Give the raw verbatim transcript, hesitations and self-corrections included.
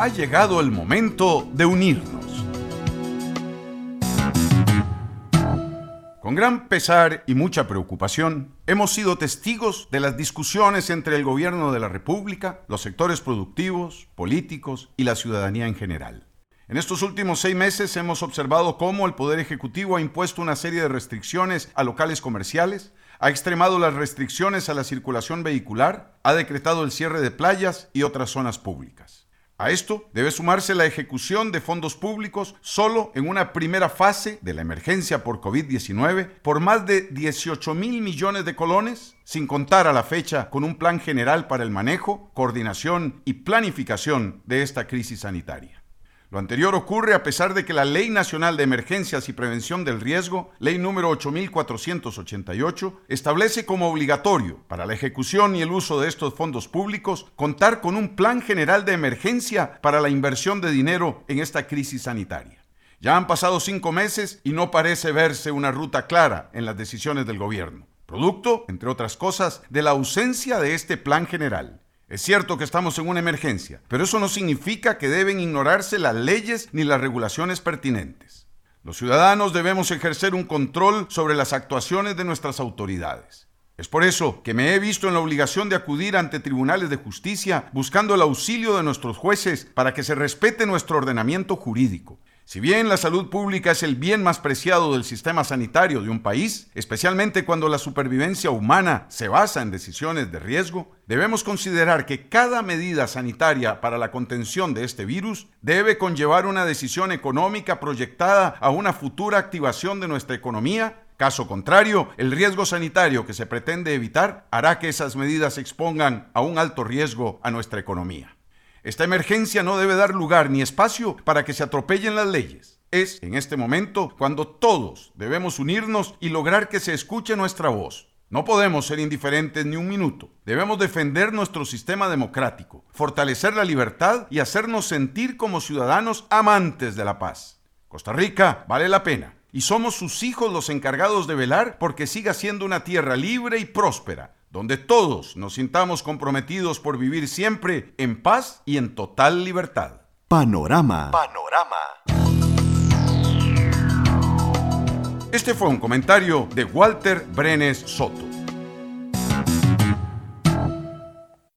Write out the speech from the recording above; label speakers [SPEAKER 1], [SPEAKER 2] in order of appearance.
[SPEAKER 1] Ha llegado el momento de unirnos. Con gran pesar y mucha preocupación, hemos sido testigos de las discusiones entre el gobierno de la República, los sectores productivos, políticos y la ciudadanía en general. En estos últimos seis meses hemos observado cómo el Poder Ejecutivo ha impuesto una serie de restricciones a locales comerciales, ha extremado las restricciones a la circulación vehicular, ha decretado el cierre de playas y otras zonas públicas. A esto debe sumarse la ejecución de fondos públicos solo en una primera fase de la emergencia por COVID diecinueve por más de dieciocho mil millones de colones, sin contar a la fecha con un plan general para el manejo, coordinación y planificación de esta crisis sanitaria. Lo anterior ocurre a pesar de que la Ley Nacional de Emergencias y Prevención del Riesgo, Ley número ocho mil cuatrocientos ochenta y ocho, establece como obligatorio para la ejecución y el uso de estos fondos públicos contar con un plan general de emergencia para la inversión de dinero en esta crisis sanitaria. Ya han pasado cinco meses y no parece verse una ruta clara en las decisiones del gobierno, producto, entre otras cosas, de la ausencia de este plan general. Es cierto que estamos en una emergencia, pero eso no significa que deben ignorarse las leyes ni las regulaciones pertinentes. Los ciudadanos debemos ejercer un control sobre las actuaciones de nuestras autoridades. Es por eso que me he visto en la obligación de acudir ante tribunales de justicia buscando el auxilio de nuestros jueces para que se respete nuestro ordenamiento jurídico. Si bien la salud pública es el bien más preciado del sistema sanitario de un país, especialmente cuando la supervivencia humana se basa en decisiones de riesgo, debemos considerar que cada medida sanitaria para la contención de este virus debe conllevar una decisión económica proyectada a una futura activación de nuestra economía. Caso contrario, el riesgo sanitario que se pretende evitar hará que esas medidas expongan a un alto riesgo a nuestra economía. Esta emergencia no debe dar lugar ni espacio para que se atropellen las leyes. Es en este momento cuando todos debemos unirnos y lograr que se escuche nuestra voz. No podemos ser indiferentes ni un minuto. Debemos defender nuestro sistema democrático, fortalecer la libertad y hacernos sentir como ciudadanos amantes de la paz. Costa Rica vale la pena y somos sus hijos los encargados de velar porque siga siendo una tierra libre y próspera, donde todos nos sintamos comprometidos por vivir siempre en paz y en total libertad.
[SPEAKER 2] Panorama.
[SPEAKER 1] Panorama. Este fue un comentario de Walter Brenes Soto.